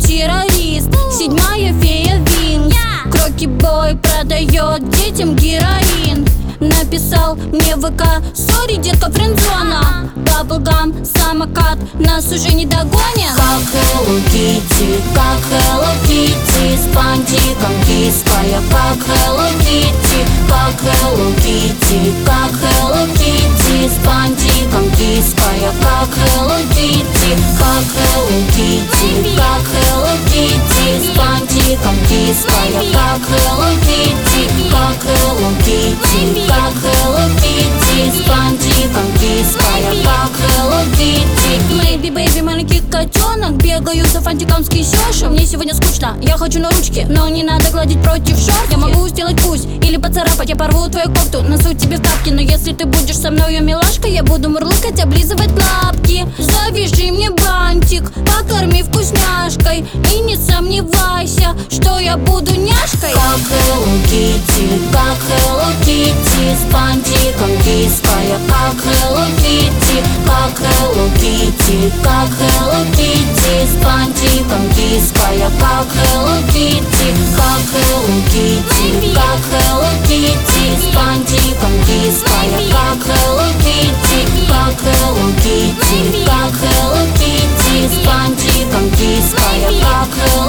террорист. Седьмая фея Винкс. Кроки-бой продает детям героин. Написал мне в ВК: сори, детка, френдзона. Баблгам, самокат, нас уже не догонят. Как Hello Kitty, как Hello Kitty, с бантиком киская, как Hello Kitty, как Hello Kitty, как Hello Kitty, с бантиком киская, как Hello Kitty, как Hello Kitty, как Hello Kitty, с бантиком киская, как Hello Kitty, как Hello Kitty, как Hello Kitty, с бантиком киская, как Hello Kitty. Maybe, baby, маленький котенок, бегаю за фантиком с кисёшем. Мне сегодня скучно, я хочу на ручки, но не надо гладить против шорт. Я могу сделать пусть или поцарапать, я порву твою кофту, носу тебе в тапки. Но если ты будешь со мною, милашка, я буду мурлыкать, облизывать лапки. Завяжи мне бантик, покорми вкусняшкой, и не сомневайся, что я буду няшкой. Как Hello Kitty, как Hello Kitty, с бантиком киская, как Hello Kitty, как Hello Kitty, как Hello Kitty, с бантиком киская, как Hello Kitty, как Hello Kitty, как Hello Kitty, с бантиком киская, как Hello Kitty, как Hello Kitty, как Hello Kitty, с бантиком киская, как Hello